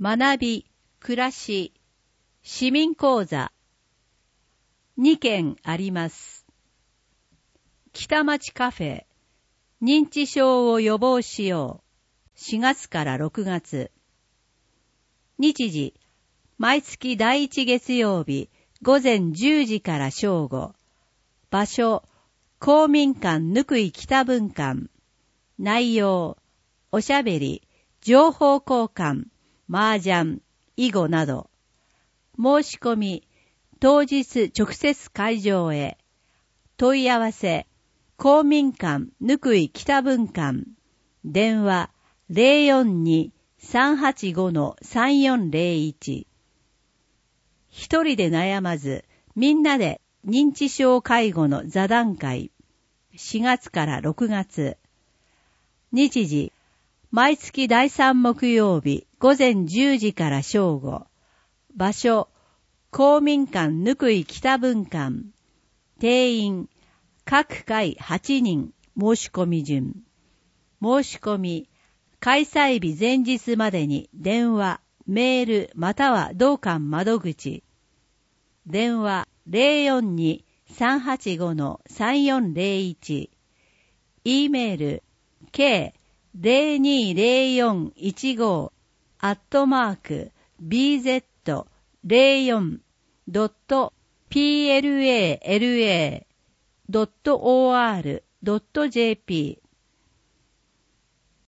学び、暮らし、市民講座2件あります。北町カフェ、認知症を予防しよう。4月から6月。日時、毎月第1月曜日午前10時から正午。場所、公民館ぬくい北分館。内容、おしゃべり、情報交換、麻雀、囲碁など。申し込み、当日直接会場へ。問い合わせ、公民館ぬくい北分館。電話 042-385-3401。一人で悩まず、みんなで認知症介護の座談会。4月から6月。日時、毎月第3木曜日午前10時から正午。場所、公民館ぬくい北分館。定員、各回8人。申し込み順。申し込み、開催日前日までに電話、メールまたは同館窓口。電話 042-385-3401。E メール、k0241@bz04.palla.or.jp